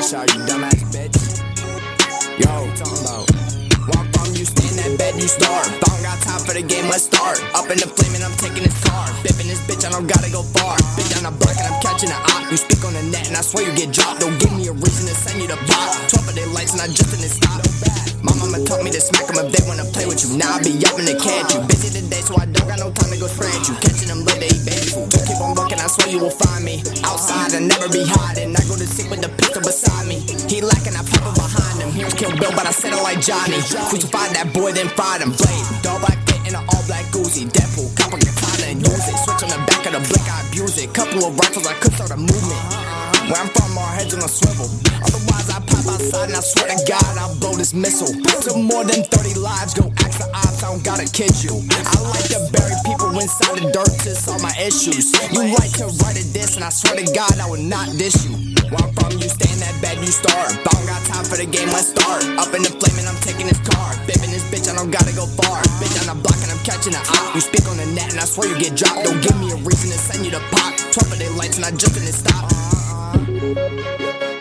cash out, you dumbass bitch. Yo, talking about where I'm from, you stay in that bed, you starve. I don't got time for the game, let's start. Up in the flame and I'm taking this car. Bipping this bitch, I don't gotta go far. Bitch on the block and I'm catching an op. You speak on the net and I swear you get dropped. Don't give me a reason to send you the pop. 12 of their lights and I just in it stop. My mama taught me to smack them if they wanna play with you. Now I be up in the catch you. Busy today, so I don't got no time to go scratch you. Catching them late, they eat baby food. Just keep on looking, I swear you will find me outside and never be hiding. I go to sleep with the pistol beside me. He lacking, I pop him behind him. Here's Kill Bill, but I said it like Johnny. Crucified that boy, then fried him. Blade, dog black fit in an all black Uzi. Deadpool, copper katana and use it. Switch on the back of the blick, I abuse it. Couple of rifles, I could start a movement. Where I'm from, our heads on a swivel. Otherwise, I pop outside and I swear to God, I'll blow this missile. Took more than 30 lives, go ask the odds, I don't gotta kid you. I like to bury people inside the dirt to solve my issues. You like to write a diss, and I swear to God, I will not diss you. Where I'm from, you stay in that bed, you starve. I don't got time for the game, let's start. Up in the flame and I'm taking this car. Bipping this bitch, I don't gotta go far. Bitch on the block and I'm catching an op. You speak on the net and I swear you get dropped. Don't give me a reason to send you the pop. 12 of their lights and I just didn't stop.